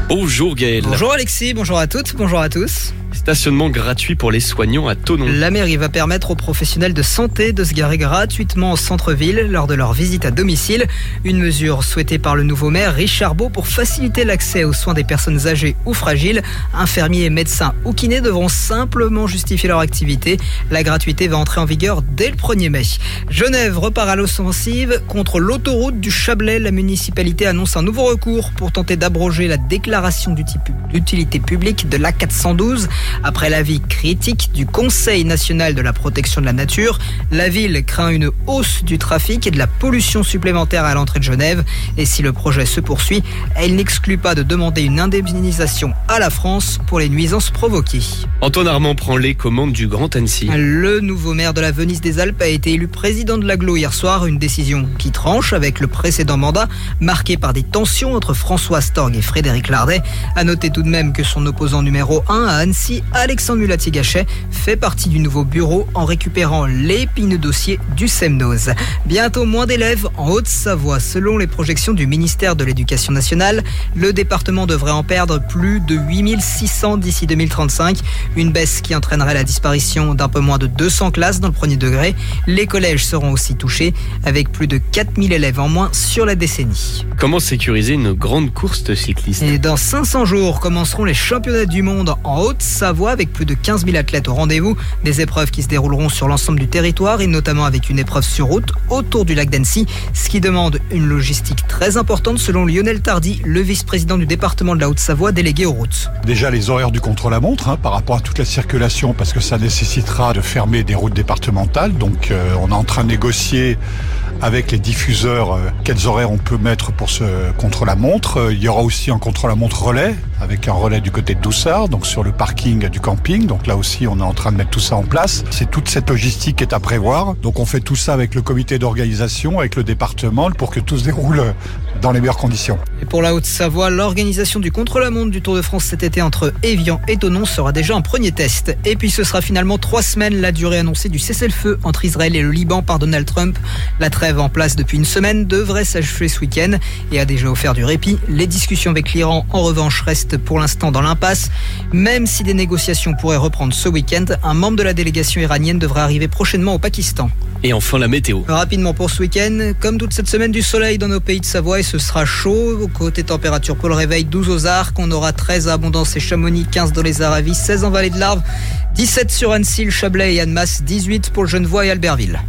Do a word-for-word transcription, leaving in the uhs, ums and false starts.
Bonjour Gaël. Bonjour Alexis, bonjour à toutes, bonjour à tous. Stationnement gratuit pour les soignants à Thonon. La mairie va permettre aux professionnels de santé de se garer gratuitement au centre-ville lors de leur visite à domicile. Une mesure souhaitée par le nouveau maire Richard Beau pour faciliter l'accès aux soins des personnes âgées ou fragiles. Infirmiers, médecins ou kinés devront simplement justifier leur activité. La gratuité va entrer en vigueur dès le premier mai. Genève repart à l'offensive contre l'autoroute du Chablais. La municipalité annonce un nouveau recours pour tenter d'abroger la déclaration d'utilité publique de l'A quatre cent douze. Après l'avis critique du Conseil national de la protection de la nature, la ville craint une hausse du trafic et de la pollution supplémentaire à l'entrée de Genève. Et si le projet se poursuit, elle n'exclut pas de demander une indemnisation à la France pour les nuisances provoquées. Antoine Armand prend les commandes du Grand Annecy. Le nouveau maire de la Venise des Alpes a été élu président de l'agglo hier soir, une décision qui tranche avec le précédent mandat, marqué par des tensions entre François Storg et Frédéric Lardet. À noter tout de même que son opposant numéro un à Annecy, Alexandre Mulatier-Gachet, fait partie du nouveau bureau en récupérant l'épineux dossier du Semnoz. Bientôt moins d'élèves en Haute-Savoie. Selon les projections du ministère de l'Éducation nationale, le département devrait en perdre plus de huit mille six cents d'ici deux mille trente-cinq. Une baisse qui entraînerait la disparition d'un peu moins de deux cents classes dans le premier degré. Les collèges seront aussi touchés, avec plus de quatre mille élèves en moins sur la décennie. Comment sécuriser une grande course de cyclistes ? Et dans cinq cents jours commenceront les championnats du monde en Haute-Savoie avec plus de quinze mille athlètes au rendez-vous. Des épreuves qui se dérouleront sur l'ensemble du territoire et notamment avec une épreuve sur route autour du lac d'Annecy, ce qui demande une logistique très importante selon Lionel Tardy, le vice-président du département de la Haute-Savoie délégué aux routes. Déjà les horaires du contre-la-montre hein, par rapport à toute la circulation parce que ça nécessitera de fermer des routes départementales. Donc euh, on est en train de négocier avec les diffuseurs euh, quels horaires on peut mettre pour ce contre-la-montre. Euh, il y aura aussi un contre-la-montre relais avec un relais du côté de Doussard, donc sur le parking du camping. Donc là aussi, on est en train de mettre tout ça en place. C'est toute cette logistique qui est à prévoir. Donc on fait tout ça avec le comité d'organisation, avec le département, pour que tout se déroule dans les meilleures conditions. Et pour la Haute-Savoie, l'organisation du contre-la-montre du Tour de France cet été entre Évian et Thonon sera déjà un premier test. Et puis ce sera finalement trois semaines la durée annoncée du cessez-le-feu entre Israël et le Liban par Donald Trump. La trêve en place depuis une semaine devrait s'achever ce week-end et a déjà offert du répit. Les discussions avec l'Iran, en revanche, restent pour l'instant dans l'impasse. Même si des négociations pourraient reprendre ce week-end, un membre de la délégation iranienne devrait arriver prochainement au Pakistan. Et enfin la météo. Rapidement pour ce week-end, comme toute cette semaine, du soleil dans nos pays de Savoie et ce sera chaud. Côté température pour le réveil, douze aux Arcs, on aura treize à Abondance et Chamonix, quinze dans les Aravis, seize en Vallée de l'Arve, dix-sept sur Annecy, le Chablais et Annemasse, dix-huit pour le Genevois et Albertville.